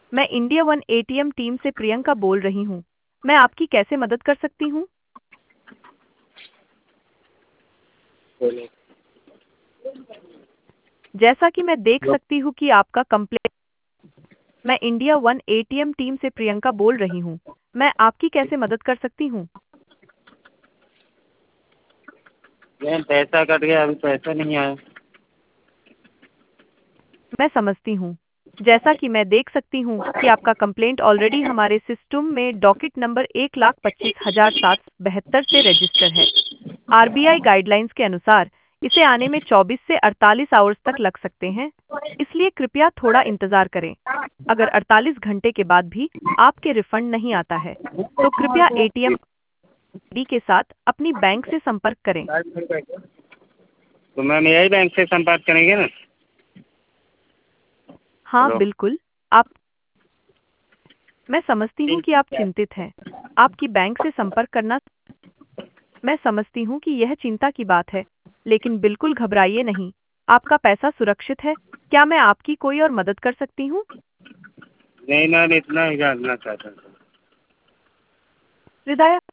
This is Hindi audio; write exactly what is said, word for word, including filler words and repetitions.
मैं इंडिया वन एटीएम टीम से प्रियंका बोल रही हूँ। मैं आपकी कैसे मदद कर सकती हूँ? बोलो। जैसा कि मैं देख सकती हूँ कि आपका कंप्लेंट। मैं इंडिया वन एटीएम टीम से प्रियंका बोल रही हूँ। मैं आपकी कैसे मदद कर सकती हूँ? मैम पैसा कट गया, अभी पैसा नहीं आया। मैं समझती हूँ। जैसा कि मैं देख सकती हूँ कि आपका कंप्लेंट ऑलरेडी हमारे सिस्टम में डॉकेट नंबर एक लाख पच्चीस हजार सात बहत्तर से रजिस्टर है। आरबीआई गाइडलाइंस के अनुसार इसे आने में चौबीस से अड़तालीस आवर्स तक लग सकते हैं, इसलिए कृपया थोड़ा इंतजार करें। अगर अड़तालीस घंटे के बाद भी आपके रिफंड नहीं आता है, तो कृपया एटीएम आईडी के साथ अपनी बैंक से संपर्क करें। तो मैम यही बैंक से संपर्क करेंगे ना? हाँ, हेलो। बिल्कुल। आप मैं समझती हूँ कि आप चिंतित हैं। आपकी बैंक से संपर्क करना मैं समझती हूँ कि यह चिंता की बात है, लेकिन बिल्कुल घबराइए नहीं। आपका पैसा सुरक्षित है। क्या मैं आपकी कोई और मदद कर सकती हूँ? नहीं मैम, इतना ही जानना चाहता था। हृदय